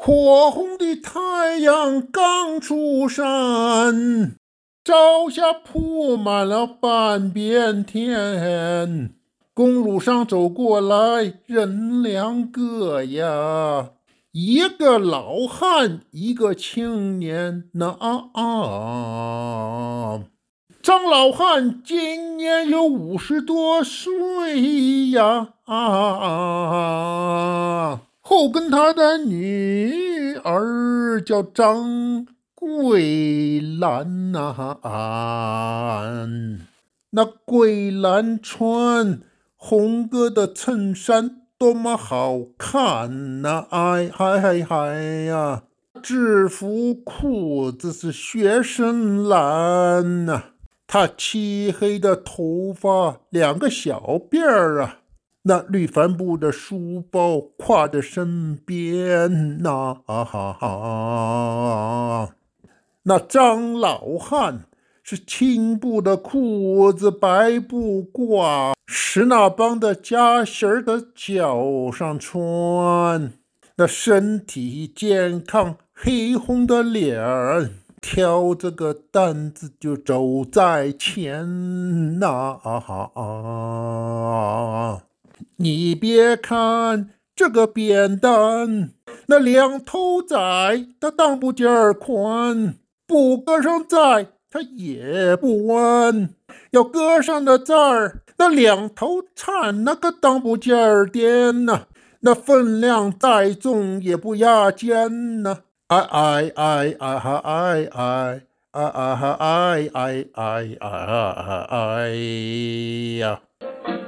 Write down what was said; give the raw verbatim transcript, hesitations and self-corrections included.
火红的太阳刚出山，朝霞铺满了半边天。公路上走过来人两个呀，一个老汉，一个青年呐啊。张老汉今年有五十多岁呀，啊，后跟他的女儿叫张桂兰呐，那桂兰穿红格的衬衫多么好看呐，哎嗨嗨呀，制服裤子是雪深蓝呐。他漆黑的头发两个小辫儿啊，那绿帆布的书包挎着身边呐、啊，哈哈。那张老汉是青布的裤子，白布褂，是那帮的夹心儿的脚上穿，那身体健康，黑红的脸，挑着个担子就走在前呐、啊！你别看这个扁担，那两头窄，它当不尖儿宽，不搁上载它也不弯，要搁上的载儿，那两头颤，那个当不尖儿颠呐、啊，那分量再重也不压肩呐、啊！哎哎哎哎哎哎哎哎哎哎哎哎哎呀！